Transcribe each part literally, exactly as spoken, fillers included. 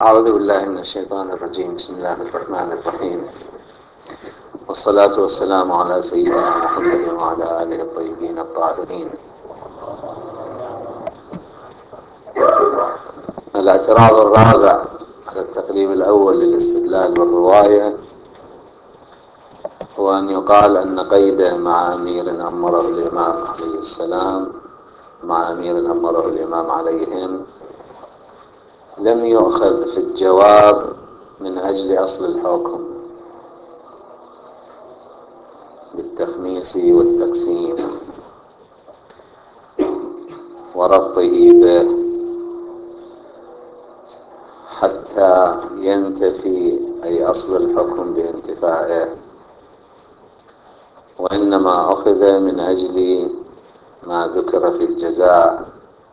أعوذ بالله من الشيطان الرجيم. بسم الله الرحمن الرحيم، والصلاة والسلام على سيدنا محمد وعلى آله الطيبين الطاهرين. الاعتراض الرابع على التقريب الأول للاستدلال بالرواية هو أن يقال أن قيده مع أمير أمره الإمام عليه السلام مع أمير أمره الإمام عليهم لم يؤخذ في الجواب من أجل أصل الحكم بالتخميس والتقسيم وربطه به حتى ينتفي أي أصل الحكم بانتفائه، وإنما أخذ من أجل ما ذكر في الجزاء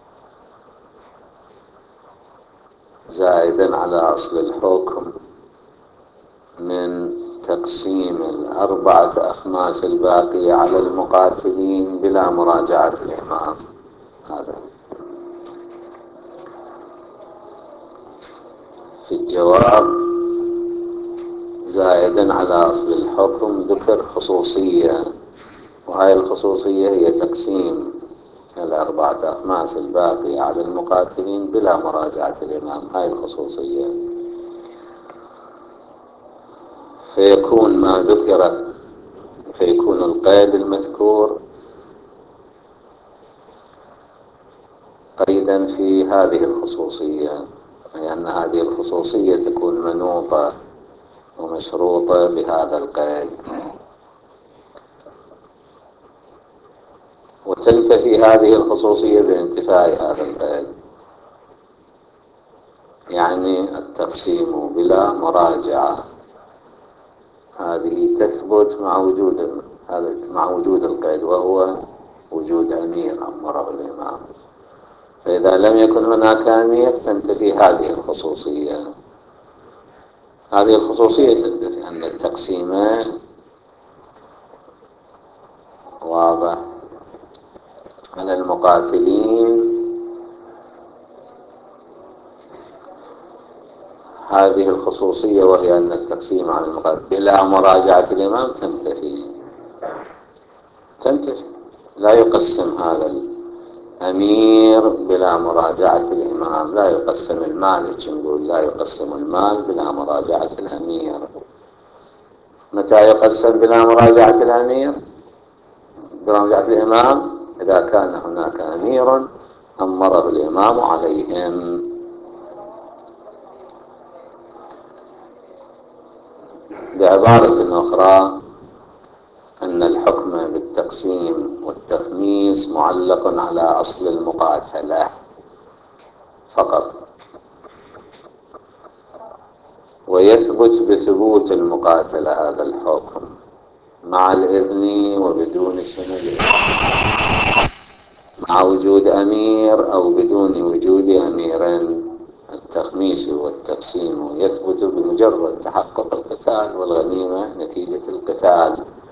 زائدا على أصل الحكم من تقسيم الأربعة أخماس الباقية على المقاتلين بلا مراجعة الإمام. هذا في الجواب زائدا على أصل الحكم ذكر خصوصية، وهذه الخصوصية هي تقسيم الأربعة أخماس الباقية على المقاتلين بلا مراجعة الإمام. هذه الخصوصية، فيكون ما ذكر فيكون القيد المذكور قيدا في هذه الخصوصية، لأن هذه الخصوصية تكون منوطة ومشروطة بهذا القيد، وتنتفي هذه الخصوصية بانتفاء هذا القيد، يعني التقسيم بلا مراجعة هذه تثبت مع وجود مع وجود القيد، وهو وجود أمير أمره الإمام. فإذا لم يكن هناك أمير تنتفي هذه الخصوصية. هذه الخصوصية تنتفي أن التقسيم واضح على المقاتلين. هذه الخصوصية وهي أن التقسيم على المقاتلين بلا مراجعة الإمام تنتفي تنتفي لا يقسم هذا الأمير بلا مراجعة الإمام، لا يقسم المال. نقول لا يقسم المال بلا مراجعة الأمير. متى يقسم بلا مراجعة الأمير بلا مراجعة الإمام؟ إذا كان هناك أمير أمره الإمام عليهم. بعبارة أخرى، أن الحكم بالتقسيم والتخميس معلق على أصل المقاتلة فقط، ويثبت بثبوت المقاتلة هذا الحكم مع الإذن وبدون السند، مع وجود أمير أو بدون وجود أمير. التخميس والتقسيم يثبت بمجرد تحقق القتال والغنيمة نتيجة القتال،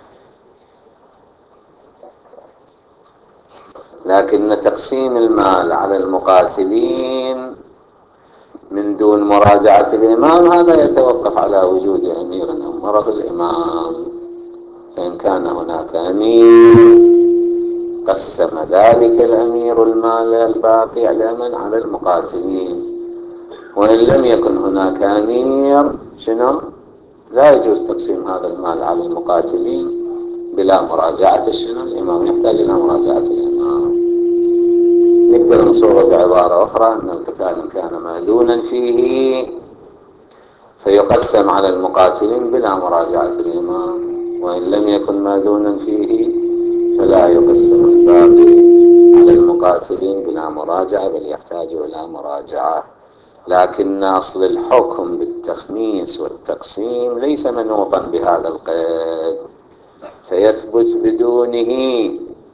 لكن تقسيم المال على المقاتلين من دون مراجعة الإمام هذا يتوقف على وجود أمير أمره الإمام. فإن كان هناك أمير قسم ذلك الأمير المال الباقي علما على المقاتلين، وإن لم يكن هناك أمير شنو؟ لا يجوز تقسيم هذا المال على المقاتلين بلا مراجعة شنو؟ الإمام يحتاج إلى مراجعة الإمام. نقدر نصوره بعبارة أخرى أن القتال إن كان مأذونا فيه فيقسم على المقاتلين بلا مراجعة الإمام، وإن لم يكن مأذونا فيه فلا يقسم الباقي على المقاتلين بلا مراجعة، بل يحتاج إلى مراجعة. لكن أصل الحكم بالتخميس والتقسيم ليس منوطا بهذا القيد، فيثبت بدونه.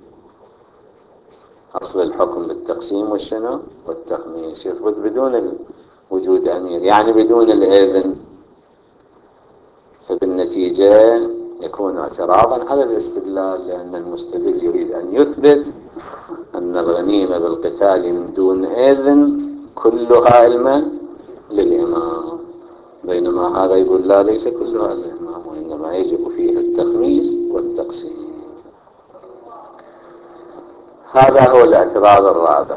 أصل الحكم بالتقسيم والشنو والتخميس يثبت بدون وجود أمير، يعني بدون الإذن، فبالنتيجة يكون اعتراضا على الاستدلال، لأن المستدل يريد أن يثبت أن الغنيمة بالقتال من دون إذن كلها المن للإمام، بينما هذا يقول لا، ليس كلها للإمام، وإنما يجب فيها التخميس والتقسيم. هذا هو الاعتراض الرابع.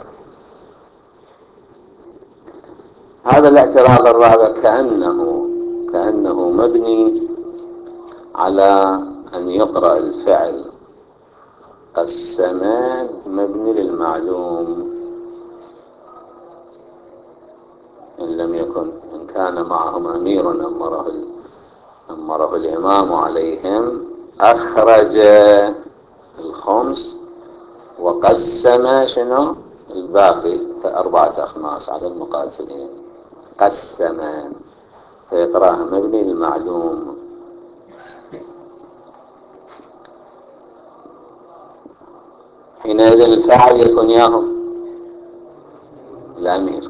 هذا الاعتراض الرابع كأنه كأنه مبني على أن يقرأ الفعل قسمان مبني للمعلوم، إن لم يكن إن كان معهم أمير أمره أمره الإمام عليهم أخرج الخمس وقسم شنو الباقي أربعة أخماس على المقاتلين، قسمان، فيقرأها مبني للمعلوم. حينئذ الفاعل يكون ياهو الأمير.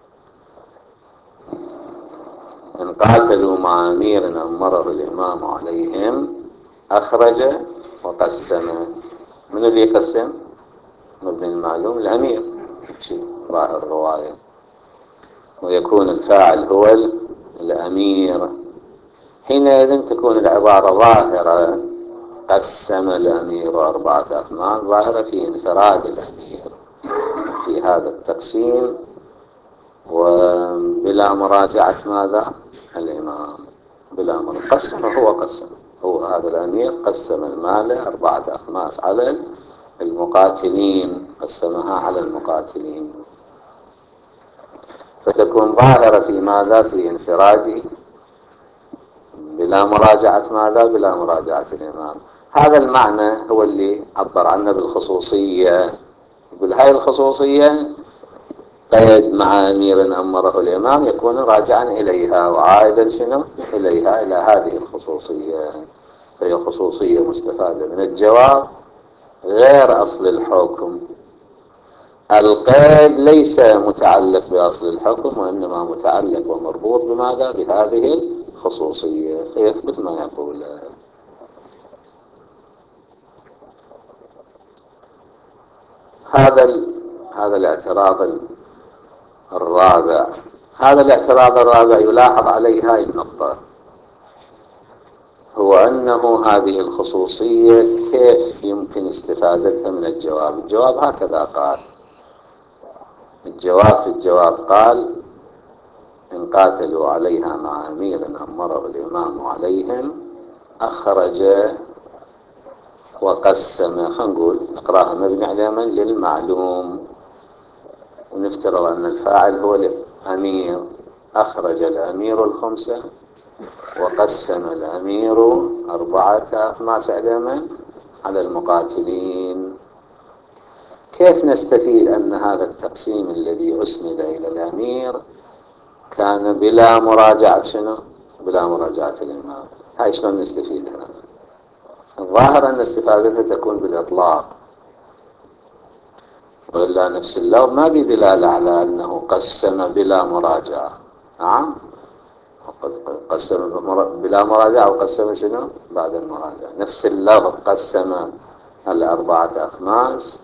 إن قاتلوا مع أمير أمره الإمام عليهم أخرج وقسم، من اللي يقسم؟ مبني المعلوم الأمير، شيء ظاهر الرواية، ويكون الفاعل هو الأمير. حينئذ تكون العبارة ظاهرة قسم الأمير أربعة أخماس، ظاهرة في انفراد الأمير في هذا التقسيم، وبلا مراجعة ماذا؟ الإمام، بلا مراجعة. قسم هو قسم هو هذا الأمير قسم المال أربعة أخماس على المقاتلين، قسمها على المقاتلين، فتكون ظاهرة في ماذا؟ في انفراده بلا مراجعة ماذا؟ بلا مراجعة الإمام. هذا المعنى هو اللي عبر عنه بالخصوصية. يقول هاي الخصوصية قيد مع أمير أمره الإمام يكون راجعا إليها وعائدا شنو؟ إليها، إلى هذه الخصوصية، فهي خصوصية مستفادة من الجواب غير أصل الحكم. القيد ليس متعلق بأصل الحكم، وإنما متعلق ومربوط بماذا؟ بهذه الخصوصية، فيثبت ما يقول. هذا ال... هذا الاعتراض الرابع. هذا الاعتراض الرابع يلاحظ عليه هاي النقطة، هو أنه هذه الخصوصية كيف يمكن استفادتها من الجواب؟ الجواب هكذا قال، الجواب في الجواب قال إن قاتلوا عليها مع أمير أمره الإمام عليهم أخرج وقسم. خلينا نقول نقراها مبني على من؟ للمعلوم، ونفترض أن الفاعل هو الأمير. أخرج الأمير الخمسة وقسم الأمير أربعة أخماس على من؟ على المقاتلين. كيف نستفيد أن هذا التقسيم الذي أسند إلى الأمير كان بلا مراجعة شنو؟ بلا مراجعة الإمام. هاي شلون نستفيد هنا؟ الظاهر أن استفادتها تكون بالإطلاق، وإلا نفس اللفظ ما بدلالة على أنه قسم بلا مراجعة. نعم، قسم بلا مراجعة وقسم شنو؟ بعد المراجعة. نفس اللفظ قسم الأربعة أخماس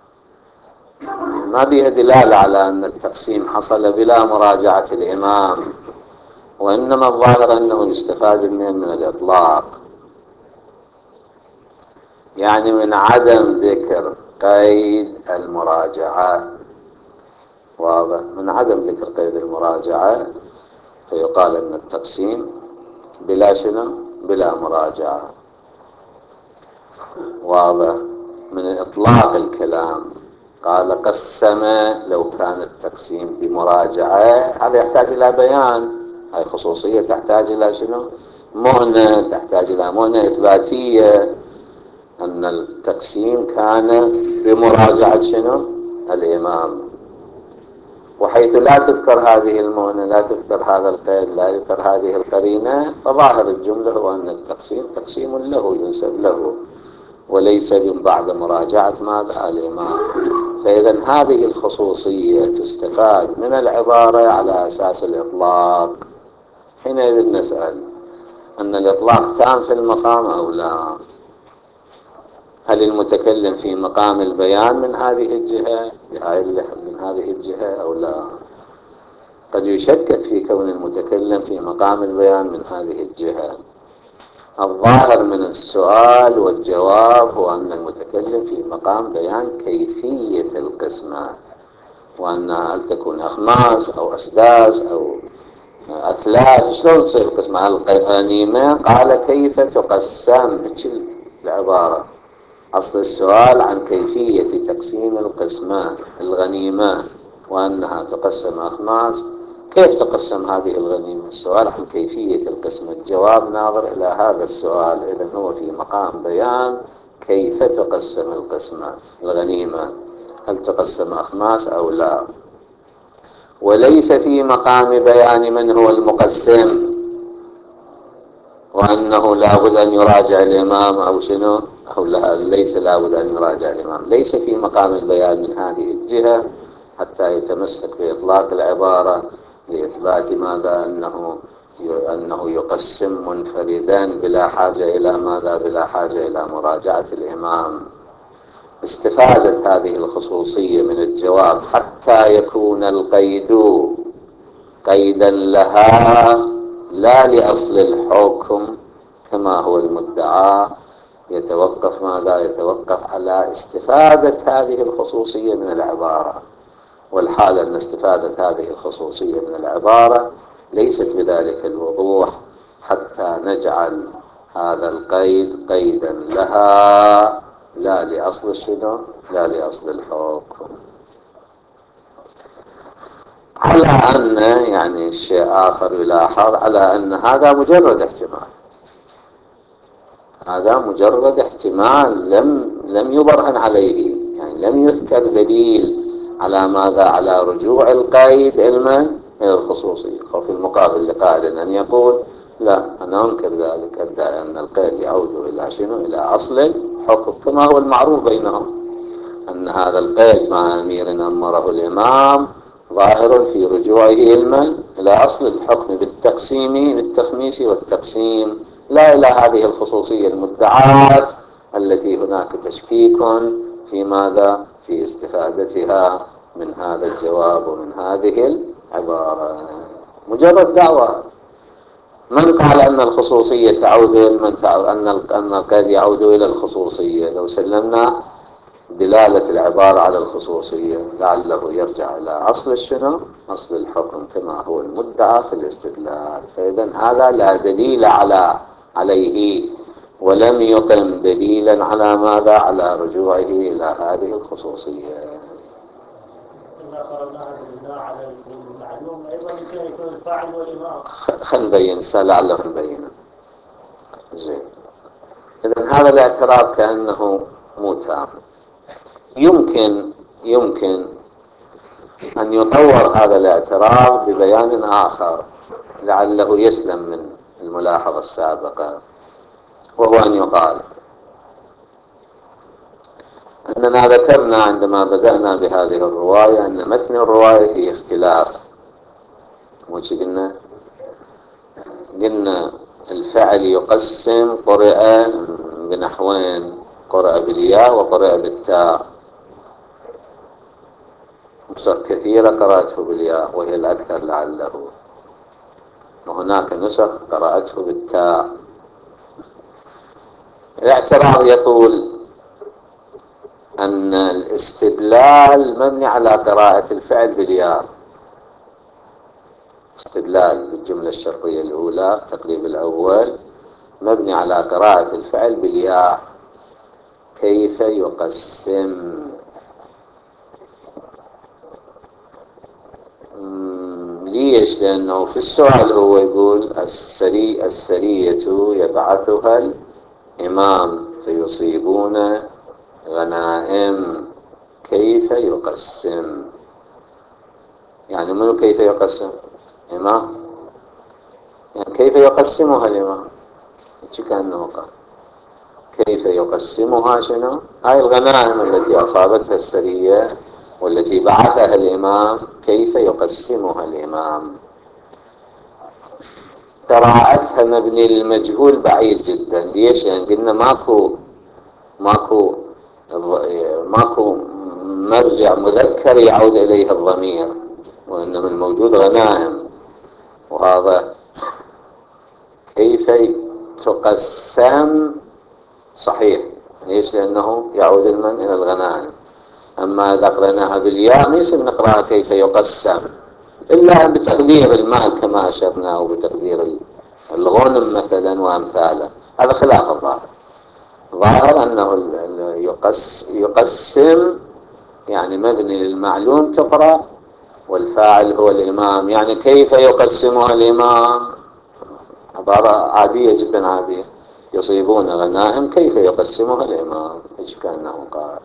ما بها دلالة على أن التقسيم حصل بلا مراجعة الإمام، وإنما الظاهر أنه يستفاد من من الإطلاق، يعني من عدم ذكر قيد المراجعة. واضح؟ من عدم ذكر قيد المراجعة فيقال أن التقسيم بلا شنو؟ بلا مراجعة. واضح؟ من إطلاق الكلام قال قسم، لو كان التقسيم بمراجعة هذا يحتاج إلى بيان. هاي خصوصية تحتاج إلى شنو؟ مهنة، تحتاج إلى مهنة إثباتية أن التقسيم كان بمراجعة شنو؟ الإمام. وحيث لا تذكر هذه المهنة، لا تذكر هذا القيد، لا يذكر هذه القرينة، فظاهر الجملة هو أن التقسيم تقسيم له ينسب له، وليس من بعد مراجعة ماذا؟ الإمام. فإذا هذه الخصوصية تستفاد من العبارة على أساس الإطلاق. حينئذ نسأل أن الإطلاق تام في المقام أو لا؟ هل المتكلم في مقام البيان من هذه الجهة من هذه الجهة أو لا؟ قد يشكك في كون المتكلم في مقام البيان من هذه الجهة. الظاهر من السؤال والجواب هو أن المتكلم في مقام بيان كيفية القسمة، وأنها هل تكون أخماس أو أسداس أو أثلاث، شلون تصير قسمة الغنيمة؟ قال كيف تقسم، العبارة أصل السؤال عن كيفية تقسيم القسمة الغنيمة، وأنها تقسم أخماس، كيف تقسم هذه الغنيمة؟ السؤال عن كيفية القسمة، الجواب ناظر إلى هذا السؤال. إذن هو في مقام بيان كيف تقسم القسمة الغنيمة، هل تقسم أخماس أو لا، وليس في مقام بيان من هو المقسم، وأنه لا بد أن يراجع الإمام أو شنو، أو لا ليس لا بد أن يراجع الإمام. ليس في مقام البيان من هذه الجهة حتى يتمسك بإطلاق العبارة لإثبات ماذا؟ أنه أنه يقسم منفردا بلا حاجة إلى ماذا؟ بلا حاجة إلى مراجعة الإمام. استفادت هذه الخصوصية من الجواب حتى يكون القيد قيدا لها لا لأصل الحكم كما هو المدعى. يتوقف ماذا؟ يتوقف على استفادة هذه الخصوصية من العبارة، والحال أن استفادة هذه الخصوصية من العبارة ليست بذلك الوضوح حتى نجعل هذا القيد قيدا لها لا لأصل الشنو، لا لأصل الحكم. على أن يعني شيء آخر يلاحظ على أن هذا مجرد احتمال، هذا مجرد احتمال لم لم يبرهن عليه، يعني لم يذكر دليل على ماذا؟ على رجوع القيد علما إلى الخصوصية. وفي المقابل لقائل أن يقول لا، أنا أنكر ذلك، أدعي أن القيد يعود إلى شنو؟ إلى أصل الحكم كما هو المعروف بينهم، أن هذا القيد مع أمير أمره الإمام ظاهر في رجوعه علما إلى أصل الحكم بالتقسيم بالتخميس والتقسيم، لا إلى هذه الخصوصية المدعاة التي هناك تشكيك في ماذا؟ في استفادتها من هذا الجواب ومن هذه العبارة. مجرد دعوة. من قال أن الخصوصية تعود من تعود أن أن القيد يعود إلى الخصوصية؟ لو سلمنا دلالة العبارة على الخصوصية لعله يرجع إلى أصل الشنو؟ أصل الحكم كما هو المدعى في الاستدلال. فإذا هذا لا دليل على عليه، ولم يقم دليلا على ماذا؟ على رجوعه إلى هذه الخصوصية. إذا قررناها بالله على المعلوم أيضا يمكن يكون الفاعل والإمام. خل نبين لعله نبين. زين. إذن هذا الاعتراف كأنه مو تام. يمكن يمكن أن يطور هذا الاعتراف ببيان آخر لعله يسلم من الملاحظة السابقة، وهو أن يقال أننا ذكرنا عندما بدأنا بهذه الرواية أن متن الرواية فيه اختلاف. وش قلنا؟ قلنا الفعل يقسم قرئ بنحوين، قرئ بالياء وقرئ بالتاء. نسخ كثيرة قرأته بالياء وهي الأكثر لعله، وهناك نسخ قرأته بالتاء. الاعتراض يقول أن الاستدلال مبني على قراءة الفعل بالياء، استدلال بالجملة الشرطية الأولى التقريب الأول مبني على قراءة الفعل بالياء. كيف يقسم؟ ليش؟ لأنه في السؤال هو يقول السري السرية يبعثها الإمام فيصيبون غنائم، كيف يقسم؟ يعني منو كيف يقسم؟ إمام، يعني كيف يقسمها الإمام؟ كأنه قال كيف يقسمها شنو؟ هاي الغنائم التي أصابتها السرية والتي بعثها الإمام كيف يقسمها الإمام؟ قراءتها مبني للمجهول بعيد جدا. ليش؟ يعني قلنا ماكو ماكو ماكو مرجع مذكر يعود إليه الضمير، وإن من الموجود غنائم، وهذا كيف تقسم صحيح. ليش؟ لأنه يعود المن إلى الغنائم. أما إذا قرأناها بالياء ما يصير نقرأها كيف يقسم، إلا بتقدير المال كما أشرنا، أو بتقدير الغنم مثلا وأمثاله. هذا خلاف الظاهر. ظاهر أنه يقس يقسم يعني مبني للمعلوم تقرأ، والفاعل هو الإمام. يعني كيف يقسمها الإمام؟ عبارة عادية جدا عادية. يصيبون غنائم كيف يقسمها الإمام، إيش كأنه قال.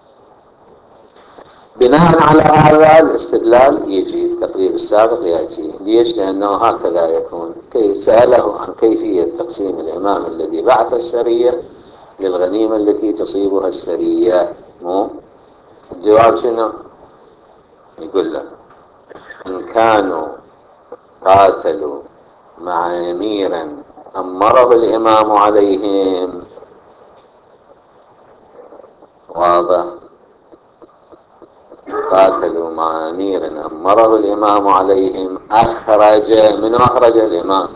بناء على هذا الاستدلال يجي التقريب السابق يأتي. ليش؟ لأنه هكذا يكون. كيف سأله عن كيفية تقسيم الإمام الذي بعث السرية للغنيمة التي تصيبها السرية. مو الجواب شنو؟ يقول له إن كانوا قاتلوا مع أمير أمره الإمام عليهم. واضح؟ قاتلوا مع أمير أمره الإمام عليهم أخرج. من أخرج الإمام؟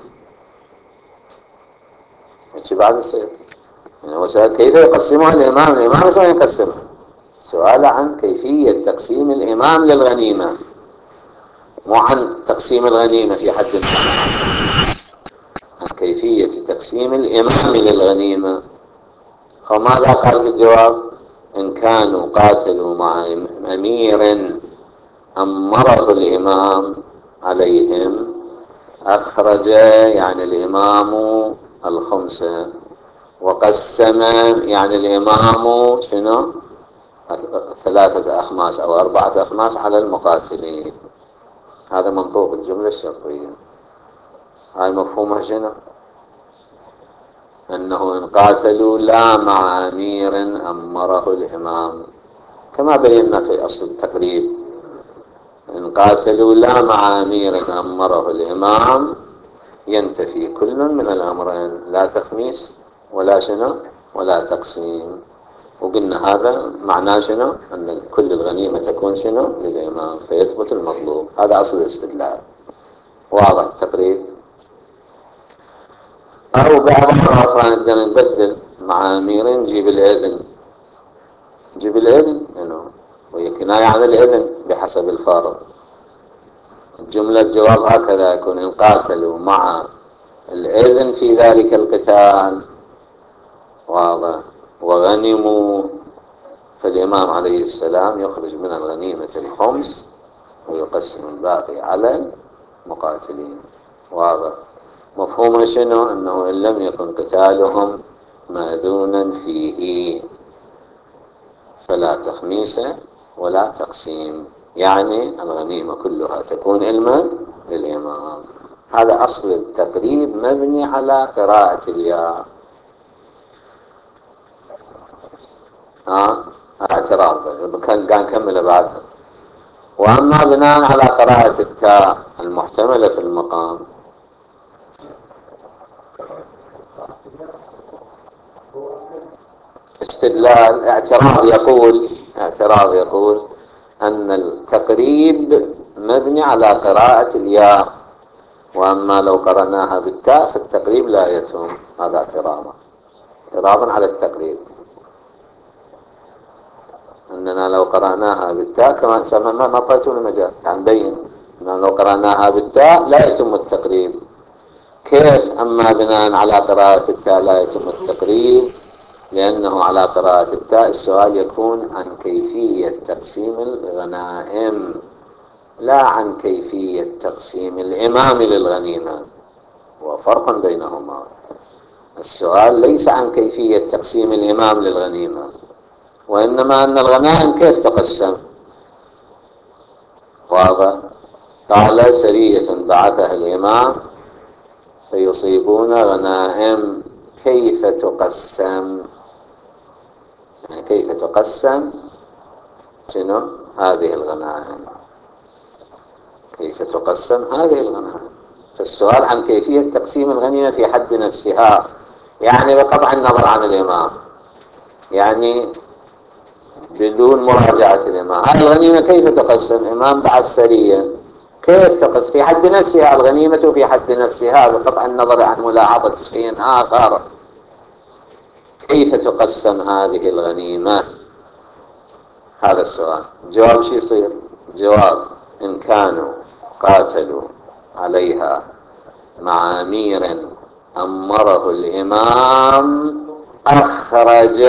ماشي بعد السيف. يعني هو سأل كيف يقسمها الإمام. الإمام شو يقسمها؟ سؤال عن كيفية تقسيم الإمام للغنيمة، مو عن تقسيم الغنيمة في حد ذاتها، عن كيفية تقسيم الإمام للغنيمة. فماذا قال في الجواب؟ إن كانوا قاتلوا مع أمير أمره الإمام عليهم أخرج يعني الإمام الخمسة، وقسم يعني الإمام شنو؟ ثلاثة أخماس أو أربعة أخماس على المقاتلين. هذا منطوق الجملة الشرطية. هاي مفهومها شنو؟ أنه إن قاتلوا لا مع أمير أمره الإمام، كما بينا في أصل التقريب. إن قاتلوا لا مع أمير أمره الإمام ينتفي كل من الأمرين، لا تخميس ولا شنو ولا تقسيم. وقلنا هذا معناه شنو؟ أن كل الغنيمة تكون شنو للإمام، فيثبت المطلوب. هذا أصل الاستدلال. واضح التقريب؟ أو بعبارة أخرى نقدر نبدل مع أمير نجيب الإذن. نجيب الإذن إنه وهي كناية عن الإذن بحسب الفارق. الجملة الجواب هكذا يكون: إن قاتلوا مع الإذن في ذلك القتال، واضح، وغنموا، فالإمام عليه السلام يخرج من الغنيمة الخمس ويقسم الباقي على المقاتلين. واضح؟ مفهوم شنو؟ أنه إن لم يكن قتالهم مأذونا فيه فلا تخميس ولا تقسيم، يعني الغنيمة كلها تكون علما للإمام. هذا أصل التقريب مبني على قراءة الياء. ها اعتراض كان قال كمل بعد. وأما بناء على قراءة التاء المحتملة في المقام، استدلال اعتراض يقول اعتراض يقول أن التقريب مبني على قراءة الياء، وأما لو قرأناها بالتاء فالتقريب لا يتم. هذا اعتراض اعتراض على التقريب، أننا لو قرأناها بالتاء كما سمى ما قلتوا المجال يعني بين أننا لو قرأناها بالتاء لا يتم التقريب. كيف أما بناء على قراءة التاء لا يتم التقريب؟ لأنه على قراءة التاء السؤال يكون عن كيفية تقسيم الغنائم، لا عن كيفية تقسيم الإمام للغنيمة، وفرق بينهما. السؤال ليس عن كيفية تقسيم الإمام للغنيمة، وإنما أن الغنائم كيف تقسم. واضح؟ قال: سرية بعثها الإمام فيصيبون غنائم كيف تقسم، يعني كيف تقسم شنو هذه الغنائم، كيف تقسم هذه الغنائم. فالسؤال عن كيفية تقسيم الغنيمة في حد نفسها، يعني بقطع النظر عن الإمام، يعني بدون مراجعة الإمام. هذه الغنيمة كيف تقسم؟ إمام بعث سرية كيف تقسم في حد نفسها الغنيمة؟ في حد نفسها بقطع النظر عن ملاحظة شيء آخر. كيف تقسم هذه الغنيمة؟ هذا السؤال. جواب شو يصير؟ جواب: إن كانوا قاتلوا عليها مع أمير أمره الإمام أخرج.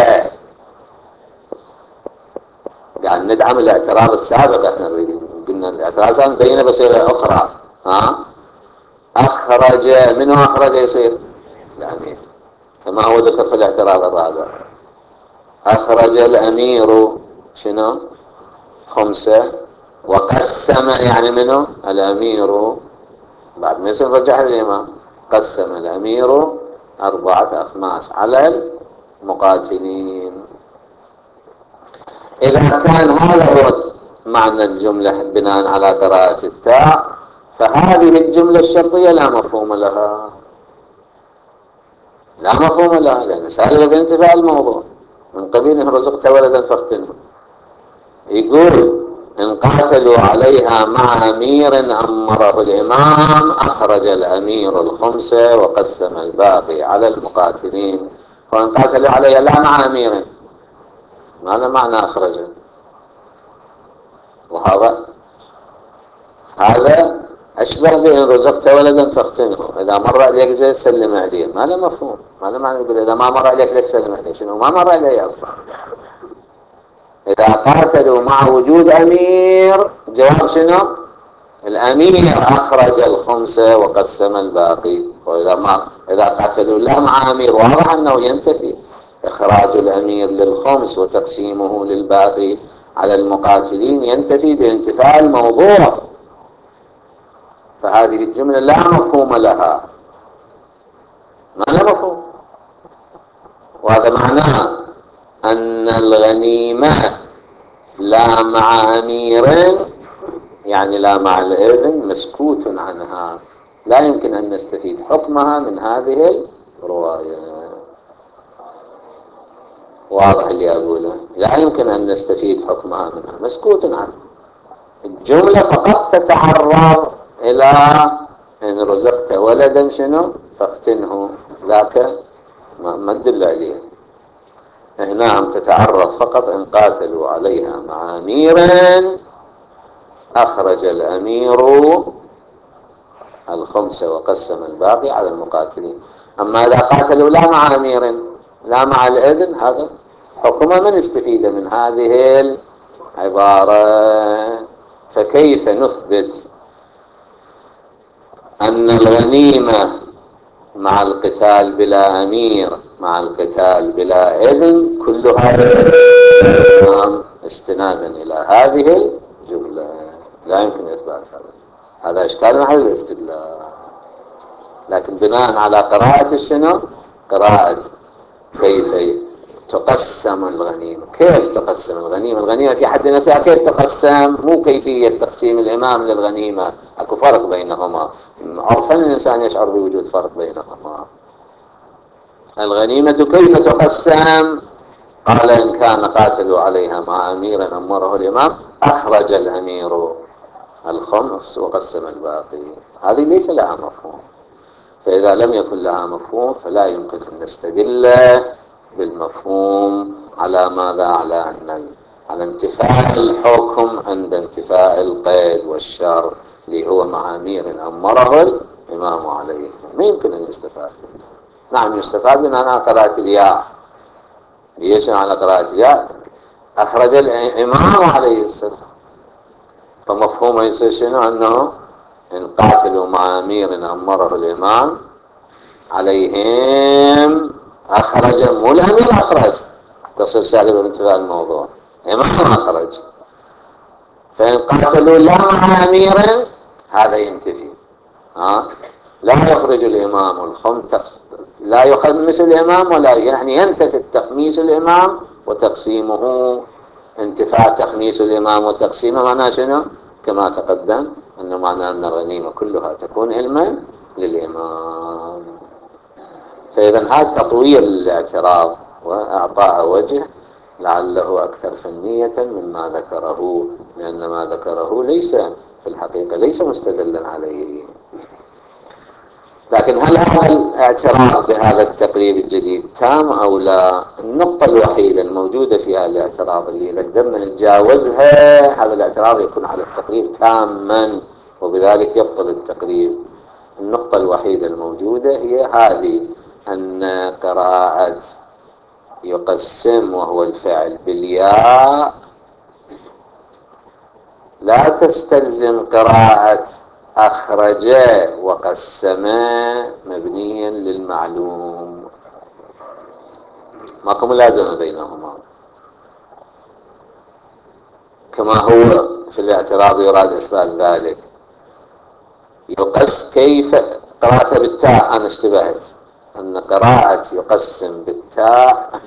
قاعد ندعم الاعتراض السابق. احنا قلنا الاعتراض بين بصيغة أخرى. ها؟ أخرج. منه أخرج يصير الأمير كما هو ذكر في الاعتراض الرابع. أخرج الأمير شنو؟ خمسة. وقسم يعني منه الأمير بعد ما يصير رجع الإمام. قسم الأمير أربعة أخماس على المقاتلين. إذا كان هذا هو معنى الجملة بناء على قراءة التاء، فهذه الجملة الشرطية لا مفهوم لها. لا مفهوم لها لأن سالبة بانتفاع الموضوع من قبيل إن رزقت ولدا فاختنه. يقول: إن قاتلوا عليها مع أمير أمره الإمام أخرج الأمير الخمسة وقسم الباقي على المقاتلين. وإن قاتلوا عليها لا مع أمير، ماذا معنى أخرج؟ وهذا هذا أشبه بإن رزقت ولدا فاختنه. إذا مر عليك زي سلم عليه، ما له مفهوم. ما له معنى يقول إذا ما مر عليك ليش سلم عليه؟ شنو ما مر عليه أصلا؟ إذا قاتلوا مع وجود أمير، جواب شنو؟ الأمير أخرج الخمسة وقسم الباقي. وإذا ما إذا قاتلوا لا مع أمير، واضح أنه ينتفي إخراج الأمير للخمس وتقسيمه للباقي على المقاتلين، ينتفي بانتفاء الموضوع. فهذه الجملة لا مفهوم لها، ما لا مفهوم. وهذا معناه أن الغنيمة لا مع أمير يعني لا مع الإذن مسكوت عنها، لا يمكن أن نستفيد حكمها من هذه الرواية. واضح اللي أقوله؟ لا يمكن أن نستفيد حكمها منها، مسكوت عنها. الجملة فقط تتعرض إلى إن رزقت ولدا شنو فاختنه، ذاك ما تدل عليه. هنا عم تتعرض فقط إن قاتلوا عليها مع أمير أخرج الأمير الخمسة وقسم الباقي على المقاتلين. أما إذا قاتلوا لا مع أمير لا مع الإذن، هذا حكم من استفيد من هذه العبارة. فكيف نثبت أن الغنيمة مع القتال بلا أمير مع القتال بلا إذن كلها استنادا إلى هذه الجملة؟ لا يمكن إثبات هذا. هذا إشكال محل الاستدلال. لكن بناء على قراءة الشنو؟ قراءة كيف تقسم الغنيمة. كيف تقسم الغنيمة؟ الغنيمة في حد نفسها كيف تقسم، مو كيفية تقسيم الإمام للغنيمة. أكو فرق بينهما. عرفا الإنسان يشعر بوجود فرق بينهما. الغنيمة كيف تقسم؟ قال: إن كان قاتلوا عليها مع أمير أمره الإمام أخرج الأمير الخمس وقسم الباقي. هذه ليس لها مفهوم. فإذا لم يكن لها مفهوم فلا يمكن أن نستدل بالمفهوم على ماذا؟ على أن على انتفاء الحكم عند انتفاء القيد والشر اللي هو مع أمير أمره الإمام عليه. ما يمكن أن يستفاد. نعم يستفاد من أنا قراءة الياء. ليش على قراءة الياء؟ أخرج الإمام عليه السلام، فمفهوم يصير شنو؟ أنه إن قاتلوا مع أمير أمره الإمام عليهم أخرج، مو الأمير أخرج، تصير سالبة بانتفاء الموضوع. إمام أخرج. فإن قاتلوا لا مع أمير هذا ينتفي. ها؟ لا يخرج الإمام الخمس، لا يخمس الإمام ولا يعني ينتفي تخميس الإمام وتقسيمه. انتفاء تخميس الإمام وتقسيمه معناه شنو؟ كما تقدم أنه معناه أن الغنيمة كلها تكون علما للإمام. فإذا هذا تطوير الاعتراض وأعطاء وجه لعله أكثر فنية مما ذكره، لأن ما ذكره ليس في في الحقيقة ليس مستدلا عليه. لكن هل هذا الاعتراف بهذا التقريب الجديد تام أو لا؟ النقطة الوحيدة الموجودة في هذا الاعتراف اللي إذا قدرنا نتجاوزها هذا الاعتراف يكون على التقريب تاما، وبذلك يبطل التقريب. النقطة الوحيدة الموجودة هي هذه، أن قراءة يقسم وهو الفعل بالياء لا تستلزم قراءة أخرج وقسم مبنيا للمعلوم، ماكو ملازمة بينهما، كما هو في الاعتراض يراد إثبات ذلك. يقس كيف قراءة بالتاء، أنا اشتبهت أن قراءة يقسم بالتاء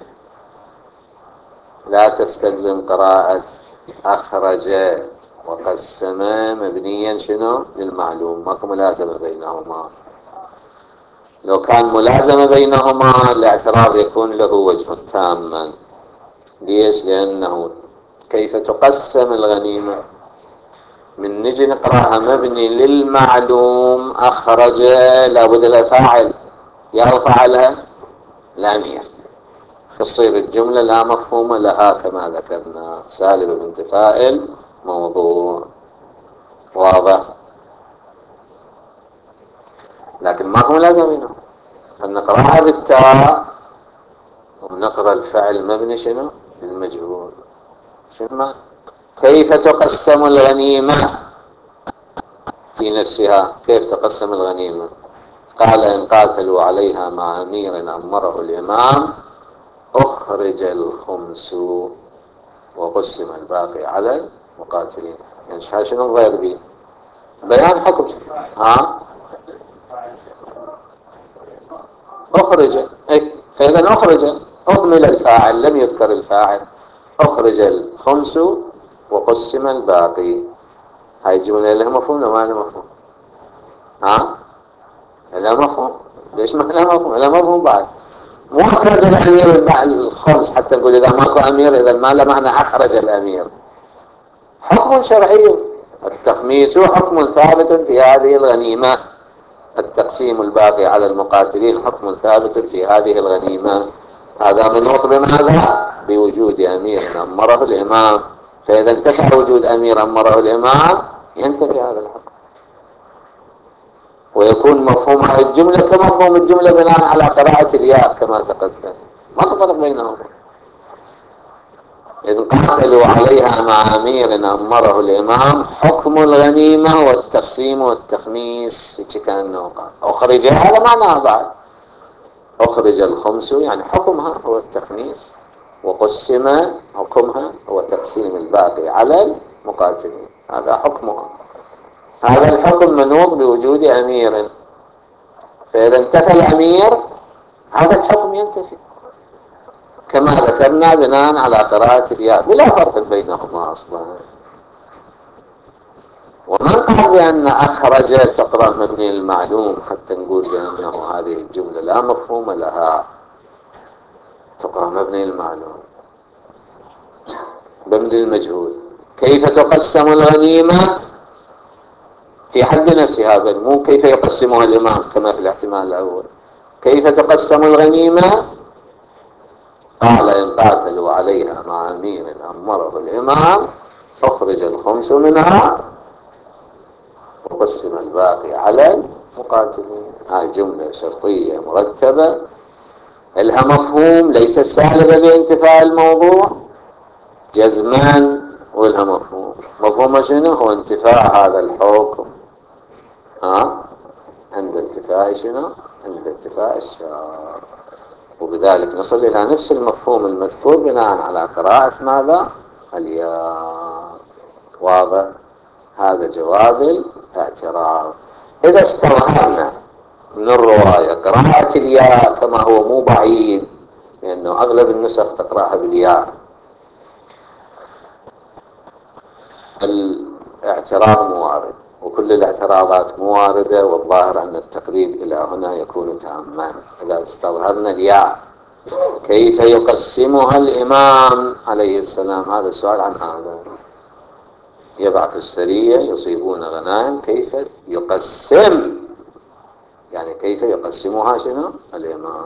لا تستلزم قراءة أخرج وقسم مبنيا شنو للمعلوم، ماكو ملازمة بينهما. لو كان ملازمة بينهما الاعتراض يكون له وجه تاما. ليش؟ لأنه كيف تقسم الغنيمة من نجي نقرأها مبني للمعلوم أخرج لابد لها فاعل، يا فعلها الأمير، تصير الجملة لا مفهوم لها كما ذكرنا، سالب بنت فاعل موضوع. واضح؟ لكن ما هو لازم هنا أن نقرأها بالتاء ونقرأ الفعل مبني شنو المجهول. شنو كيف تقسم الغنيمة في نفسها؟ كيف تقسم الغنيمة؟ قال إن قاتلوا عليها مع أمير أمره الإمام أخرج الخمس وقسم الباقي على المقاتلين. يعني شنو الضير به؟ بيان حكم. ها أخرج إيه؟ فإذا أخرج أهمل الفاعل لم يذكر الفاعل، أخرج الخمس وقسم الباقي. هاي الجملة لها مفهوم ولا ما لها مفهوم؟ ها لها مفهوم. ليش ما لها مفهوم؟ لها مفهوم بعد. مو أخرج الأمير الخمس حتى نقول إذا ماكو أمير إذا ما له معنى أخرج الأمير. حكم شرعي، التخميس حكم ثابت في هذه الغنيمة، التقسيم الباقي على المقاتلين حكم ثابت في هذه الغنيمة. هذا منوط بماذا؟ بوجود أمير أمره الإمام. فإذا انتفع وجود أمير أمره الإمام ينتفي هذا الحكم، ويكون مفهوم هذه الجملة كمفهوم الجملة بناء على قراءة الياء كما تقدم. ما تفرق بينهم. إذ قاتلوا عليها مع أمير أمره الإمام حكم الغنيمة والتقسيم والتخميس كأنه قال أخرج، هذا معناه بعد أخرج الخمس يعني حكمها هو التخميس، وقسم حكمها هو تقسيم الباقي على المقاتلين، هذا حكمها. هذا الحكم منوط بوجود أمير، فإذا انتفى الأمير هذا الحكم ينتفي كما ذكرنا بناء على قراءة الياء بلا فرق بينهما أصلا. ومن قال بأن أخرج تقرأ مبني المعلوم حتى نقول بأنه هذه الجملة لا مفهوم لها، تقرأ مبني المعلوم مبني المجهول. كيف تقسم الغنيمة في حد نفسه، هذا مو كيف يقسمها الإمام كما في الاحتمال الأول. كيف تقسم الغنيمة؟ قال إن قاتلوا عليها مع أمير أمره الإمام أخرج الخمس منها وقسم الباقي على المقاتلين. هاي جملة شرطية مرتبة لها مفهوم، ليس سالبة بانتفاء الموضوع جزما، ولها مفهوم. مفهوم شنو؟ هو انتفاء هذا الحكم ها عند انتفاء شنو؟ عند انتفاء الشرط. وبذلك نصل إلى نفس المفهوم المذكور بناء على قراءة ماذا؟ الياء. واضح؟ هذا جواب الاعتراض. إذا استظهرنا من الرواية قراءة الياء كما هو مو بعيد، لأنه أغلب النسخ تقرأها بالياء، الاعتراض موارد، وكل الاعتراضات موارده، والظاهر أن التقريب إلى هنا يكون تاما. إذا استظهرنا الياء كيف يقسمها الإمام عليه السلام، هذا السؤال عن هذا يبعث السرية يصيبون غنائم، كيف يقسم، يعني كيف يقسمها شنو الإمام.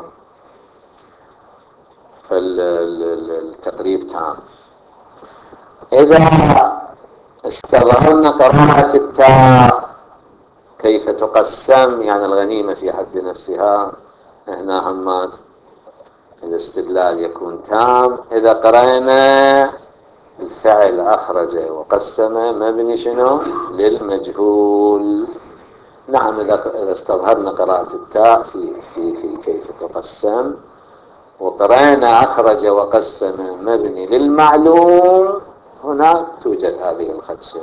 فالتقريب تام. إذا استظهرنا قراءة التاء كيف تقسم، يعني الغنيمة في حد نفسها، هنا همات الاستدلال يكون تام. إذا قرأنا الفعل أخرج وقسم مبني شنو للمجهول. نعم إذا استظهرنا قراءة التاء في في في كيف تقسم، وقرأنا أخرج وقسم مبني للمعلوم، هناك توجد هذه الخدشة.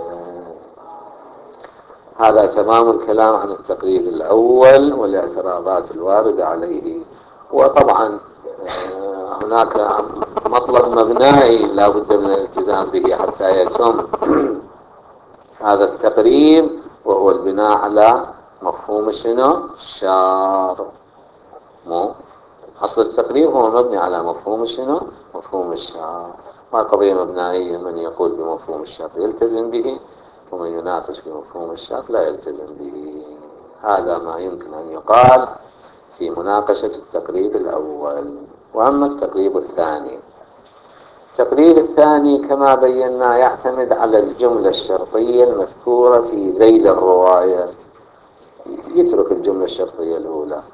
هذا تمام الكلام عن التقريب الأول والاعتراضات الواردة عليه. وطبعا هناك مطلب مبنائي لا بد من الالتزام به حتى يتم هذا التقريب، وهو البناء على مفهوم شنو الشارط. مو أصل التقريب هو مبني على مفهوم شنو مفهوم الشارط. ما قضية مبنائية من يقول بمفهوم الشارط يلتزم به، ومن يناقش بمفهوم الشرط لا يلتزم به. هذا ما يمكن أن يقال في مناقشة التقريب الأول. وأما التقريب الثاني، التقريب الثاني كما بينا يعتمد على الجملة الشرطية المذكورة في ذيل الرواية، يترك الجملة الشرطية الأولى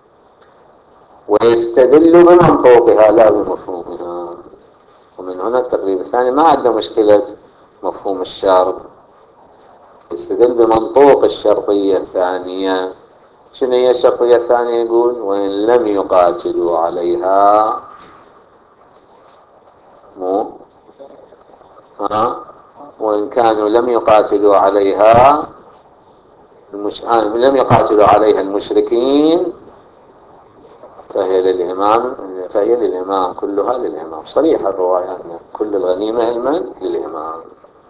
ويستدل بمنطوقها لا بمفهومها. ومن هنا التقريب الثاني ما عندنا مشكلة مفهوم الشرط، يستدل بمنطوق الشرطية الثانية. شنو هي الشرطية الثانية؟ يقول وإن لم يقاتلوا عليها، مو ها وإن كانوا لم يقاتلوا عليها المش... آه لم يقاتلوا عليها المشركين فهي للإمام، فهي للإمام كلها للإمام. صريحة الرواية أن كل الغنيمة المن للإمام.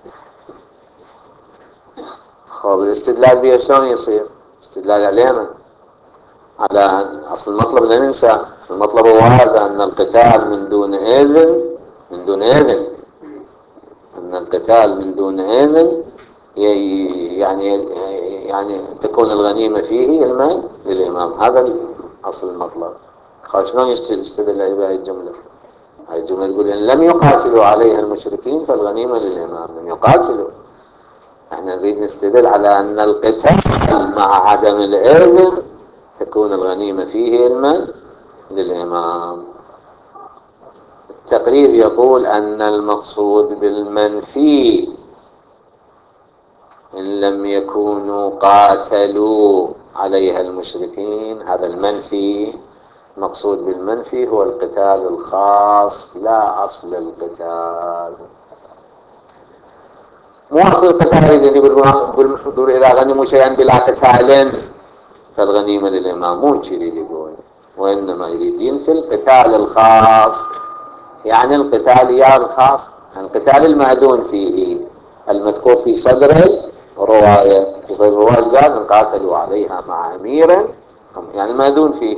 خب الاستدلال بها شلون يصير؟ استدلال على من؟ على أصل المطلب لا ننسى، المطلب هو هذا أن القتال من دون إذن، من دون إذن أن القتال من دون إذن يعني يعني تكون الغنيمة فيه المن للإمام. هذا أصل المطلب. شلون يستدل بهذه الجملة؟ هذه الجملة تقول إن لم يقاتلوا عليها المشركين فالغنيمة للإمام. لم يقاتلوا، احنا نريد نستدل على أن القتال مع عدم الإذن تكون الغنيمة فيه المن للإمام. التقرير يقول أن المقصود بالمنفي إن لم يكونوا قاتلوا عليها المشركين، هذا المنفي. المقصود بالمنفي هو القتال الخاص لا أصل القتال. مو أصل القتال إذا يقول إذا غنموا شيئا بلا قتال فالغنيمة للإمام، مو شيء يقول، وإنما يريد ينفي القتال الخاص. يعني القتال يا الخاص، القتال المأذون فيه المذكور في صدر الرواية. في صدر الرواية قال من قاتلوا عليها مع أمير، يعني المأذون فيه.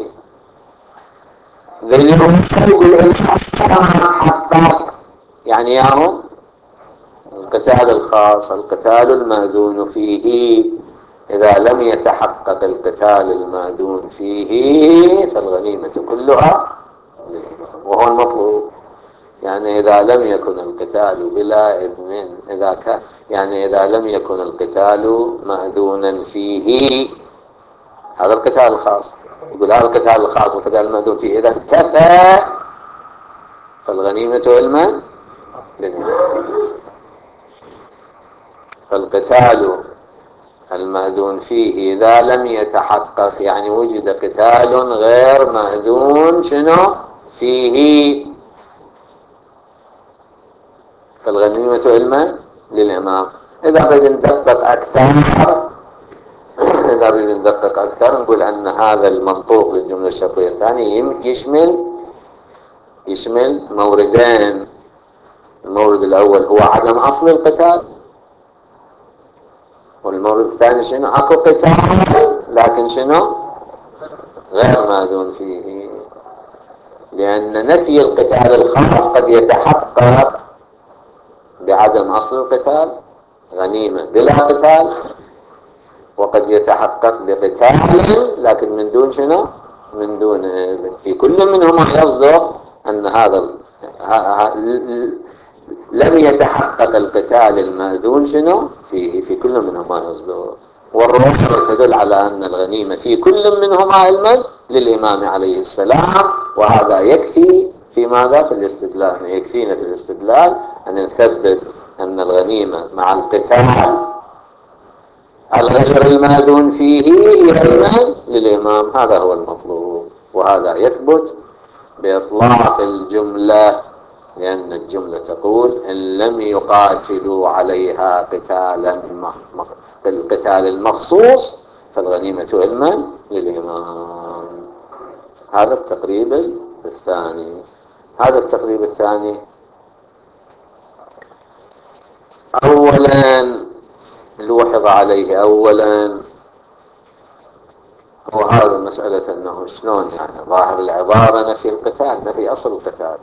ذي يقول إن حقق يعني ياهو القتال الخاص، القتال المأذون فيه. إذا لم يتحقق القتال المأذون فيه فالغنيمة كلها، وهو المطلوب. يعني إذا لم يكن القتال بلا إذن، إذا كان يعني إذا لم يكن القتال مأذونا فيه، هذا القتال الخاص. يقول هذا القتال الخاص والقتال المأذون فيه إذا انتفى فالغنيمة علما للإمام. فالقتال المأذون فيه إذا لم يتحقق، يعني وجد قتال غير مأذون شنو فيه، فالغنيمة علما للإمام. إذا بدنا ندقق أكثر إذا بدنا ندقق أكثر نقول أن هذا المنطوق للجملة الشرطية الثانية يشمل يشمل موردين. المورد الأول هو عدم أصل القتال، والمورد الثاني شنو؟ أكو قتال لكن شنو؟ غير ماذون فيه. لأن نفي القتال الخاص قد يتحقق بعدم أصل القتال غنيمة بلا قتال، وقد يتحقق بقتال لكن من دون شنو؟ من دون في كل منهما يصدق أن هذا لم يتحقق القتال المأذون شنو فيه، في كل منهما يصدق. والرواية تدل على أن الغنيمة في كل منهما علما للإمام عليه السلام، وهذا يكفي في ماذا؟ في الاستدلال. يكفينا في الاستدلال أن نثبت أن الغنيمة مع القتال الغير المأذون فيه هي علما للإمام، هذا هو المطلوب. وهذا يثبت بإطلاق الجملة، لأن الجملة تقول إن لم يقاتلوا عليها قتالا القتال المخصوص فالغنيمة علما للإمام. هذا التقريب الثاني. هذا التقريب الثاني أولا لوحظ عليه أولا هو هذا مسألة أنه شلون يعني ظاهر العبارة نفي القتال، نفي أصل القتال.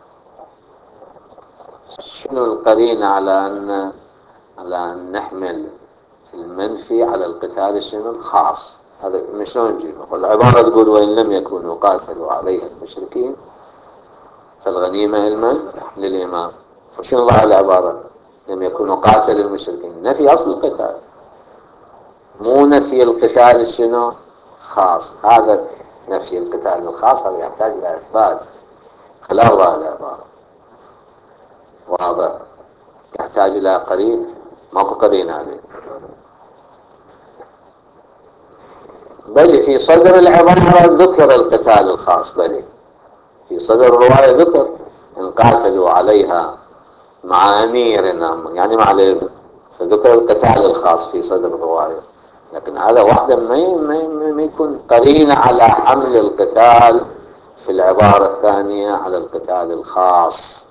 شنو القرينة على أن على أن نحمل المنفي على القتال شنو الخاص؟ هذا شلون نجيبه؟ والعبارة تقول وإن لم يكونوا قاتلوا عليها المشركين فالغنيمة علما للإمام. وشنو ظاهر العبارة؟ لم يكونوا قاتل المشركين، نفي أصل القتال، مو نفي القتال شنو خاص. هذا نفي القتال الخاص هذا يحتاج إلى إثبات خلاف ظاهر العبارة، واضح؟ يحتاج إلى قرين، ماكو قرين عليه. بل في صدر العبارة ذكر القتال الخاص، بل في صدر الرواية ذكر إن قاتلوا عليها مع أمير يعني مع الإذن، فذكر القتال الخاص في صدر الرواية. لكن هذا وحده ما ما يكون قرينة على حمل القتال في العبارة الثانية على القتال الخاص.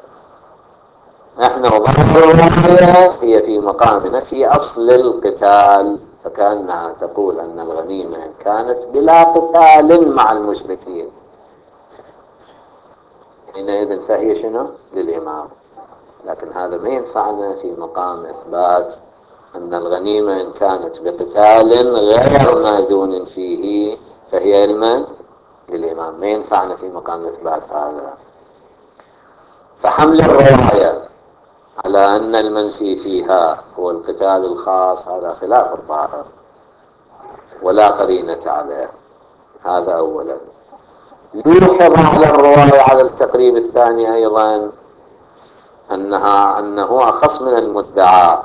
احنا ظاهر الرواية هي في مقام نفي أصل القتال، فكأنها تقول أن الغنيمة كانت بلا قتال مع المشركين، حينئذ فهي شنو؟ للإمام. لكن هذا ما ينفعنا في مقام إثبات أن الغنيمة إن كانت بقتال غير ماذون فيه فهي علما للإمام، ما ينفعنا في مقام إثبات هذا. فحمل الرواية على أن المنفي فيها هو القتال الخاص هذا خلاف الظاهر ولا قرينة عليه. هذا أولا. يوحظ على الرواية على التقريب الثاني أيضا أنها أنه أخص من المدعى،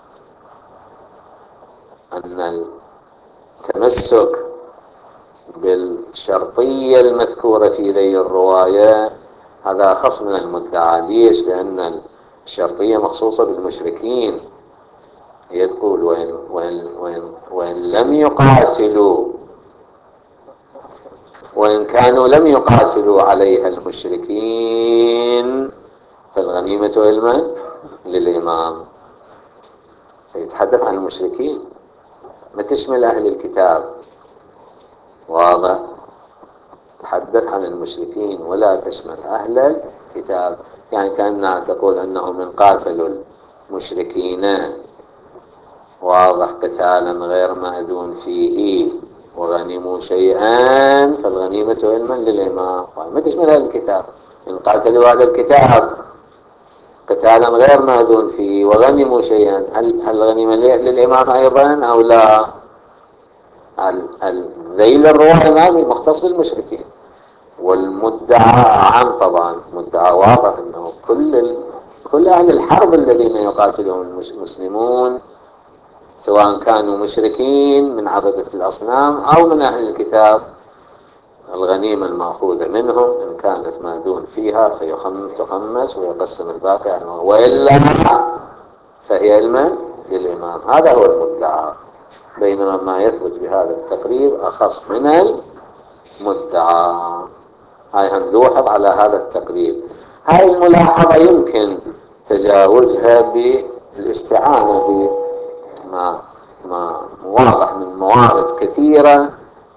أن التمسك بالشرطية المذكورة في ذي الرواية هذا أخص من المدعى. ليش؟ لأن الشرطية مخصوصة بالمشركين، هي تقول وإن, وإن, وإن, وإن لم يقاتلوا وإن كانوا لم يقاتلوا عليها المشركين فالغنيمة علما للإمام. فيتحدث عن المشركين، ما تشمل أهل الكتاب، واضح؟ تحدث عن المشركين ولا تشمل أهل الكتاب. يعني كأنها تقول أنهم من قاتلوا المشركين واضح قتالا غير مأذون فيه وغنموا شيئا فالغنيمة علما للإمام، ما تشمل أهل الكتاب. إن قاتلوا أهل الكتاب قتالا غير مأذون فيه وغنموا شيئا هل هل الغنيمة للإمام أيضا أو لا؟ ذيل الرواية هذه مختص بالمشركين، والمدعى عام طبعا. مدعى واضح أنه كل ال... كل أهل الحرب الذين يقاتلهم المسلمون سواء كانوا مشركين من عبدة الأصنام أو من أهل الكتاب الغنيمة المأخوذة منهم إن كانت ماذون فيها فتخمس ويقسم الباقي عنه، وإلا فهي علما للإمام. هذا هو المدعى، بينما ما يثبت بهذا التقرير أخص من المدعى. هاي هم نلاحظ على هذا التقرير. هاي الملاحظة يمكن تجاوزها بالاستعانة بما ما واضح من موارد كثيرة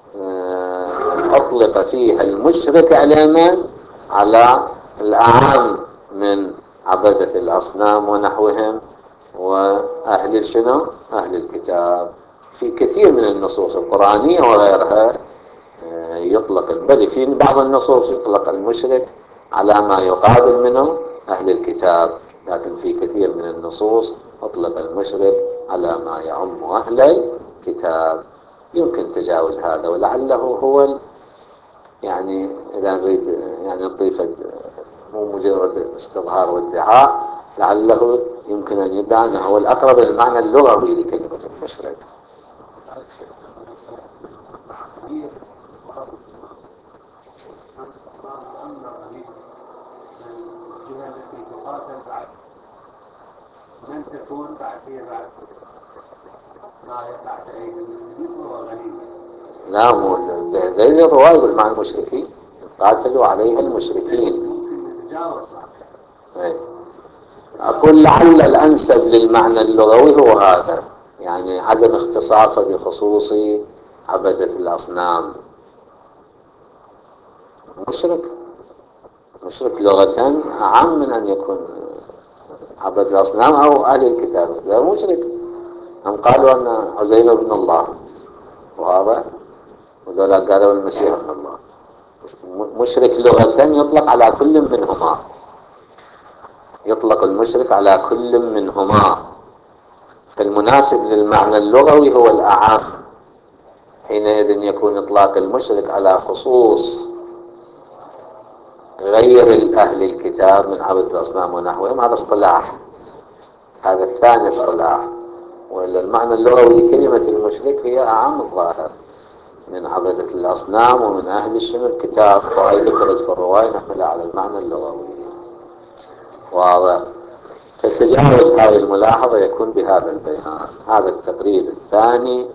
أطلق فيها المشرك علما على الأعم من عبدة الأصنام ونحوهم وأهل شنو؟ أهل الكتاب. في كثير من النصوص القرآنية وغيرها يطلق، بل في بعض النصوص يطلق المشرك على ما يقابل منه أهل الكتاب، لكن في كثير من النصوص أطلق المشرك على ما يعم أهل الكتاب. يمكن تجاوز هذا، ولعله هو يعني إذا نريد يعني نضيف مو مجرد استظهار وادعاء، لعله يمكن أن يدعى أنه هو الأقرب للمعنى اللغوي لكلمة المشرك. الجهة التي تقاتل بعد من تكون بعد هي بعد ما يقع في أيدي المسلمين هو غنيمة. لا، مو ذي الرواية يقول مع المشركين قاتلوا عليها المشركين. ممكن نتجاوز أي. أقول لعل الأنسب للمعنى اللغوي هو هذا، يعني عدم اختصاصه بخصوص عبدة الأصنام. مشرك مشرك لغة أعم من أن يكون عبد الأصنام أو أهل الكتاب. لا مشرك، هم قالوا أن عزير ابن الله، وهذا وذولا قالوا المسيح ابن الله. مشرك لغة يطلق على كل منهما، يطلق المشرك على كل منهما، فالمناسب للمعنى اللغوي هو الأعم. حينئذ يكون إطلاق المشرك على خصوص غير أهل الكتاب من عبد الأصنام ونحوهم، هذا اصطلاح، هذا الثاني اصطلاح. وإلا المعنى اللغوي لكلمة المشرك هي أعم الظاهر من عبدة الأصنام ومن أهل الشن الكتاب، وهي ذكرت في الرواية نحملها على المعنى اللغوي. واضح؟ فتجاوز هذه الملاحظة يكون بهذا البيان. هذا التقريب الثاني،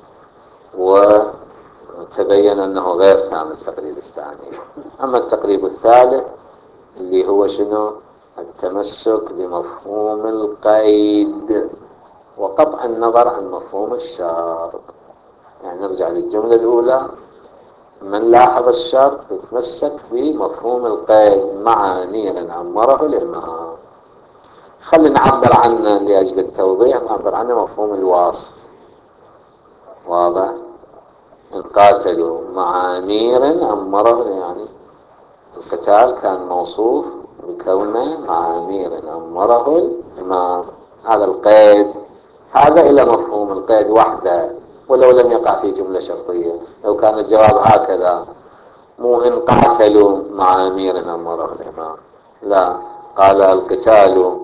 وتبين أنه غير تام التقريب الثاني. أما التقريب الثالث اللي هو شنو؟ التمسك بمفهوم القيد وقطع النظر عن مفهوم الشرط. يعني نرجع للجملة الأولى، من لاحظ الشرط يتمسك بمفهوم القيد مع أمير أمره الإمام. خلينا نعبر عنه لأجل التوضيح، نعبر عنه مفهوم الواصف. واضح؟ إن قاتلوا مع أمير أمره، يعني القتال كان موصوف بكونه مع أمير أمره الإمام. هذا القيد، هذا إلى مفهوم القيد وحده، ولو لم يقع في جملة شرطية. لو كان الجواب هكذا، مو إن قاتلوا مع أمير أمره الإمام، لا، قال القتال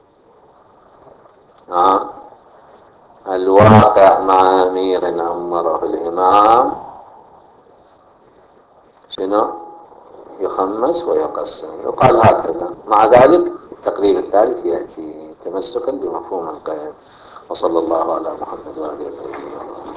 آه الواقع مع أمير أمره الإمام شنو؟ يخمس ويقسم، يقال هكذا. مع ذلك التقرير الثالث يأتي تمسكا بمفهوم القيد. وصلى الله على محمد وعلى آله وصحبه.